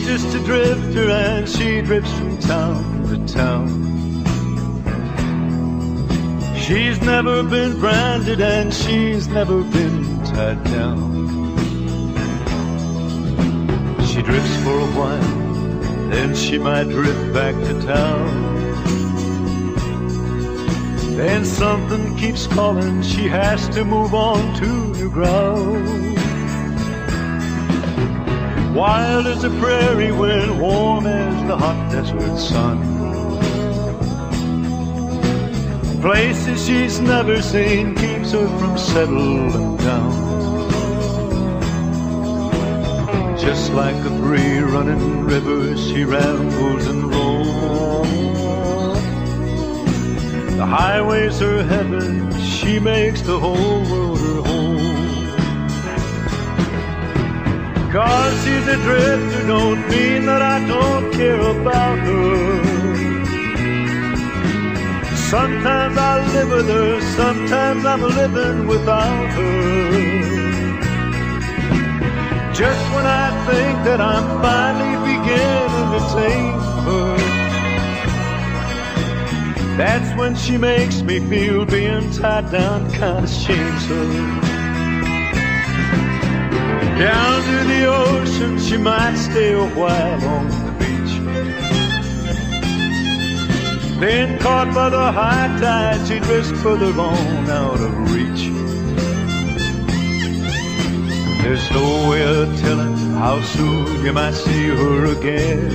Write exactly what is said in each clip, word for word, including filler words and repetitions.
just a drifter and she drifts from town to town. She's never been branded and she's never been tied down. She drifts for a while, then she might drift back to town. Then something keeps calling, she has to move on to new ground. Wild as a prairie wind, warm as the hot desert sun. Places she's never seen keeps her from settling down. Just like a free running river, she rambles and roams. The highway's her heaven, she makes the whole world her home. Cause she's a drifter don't mean that I don't care about her. Sometimes I live with her, sometimes I'm living without her. Just when I think that I'm finally beginning to tame her, that's when she makes me feel being tied down kinda shames her. Down to the ocean she might stay a while on the beach. Then caught by the high tide she drifts further on out of reach. There's no way of telling how soon you might see her again.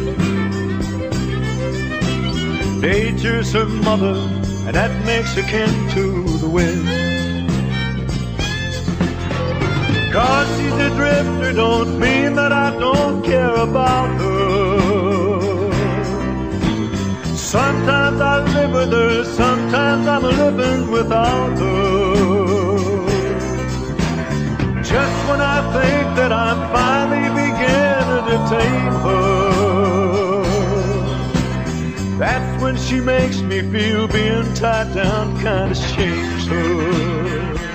Nature's her mother, and that makes her kin to the wind. Cause she's a drifter don't mean that I don't care about her. Sometimes I live with her, sometimes I'm living without her. Just when I think that I'm finally beginning to tame her, that's when she makes me feel being tied down kinda shames her.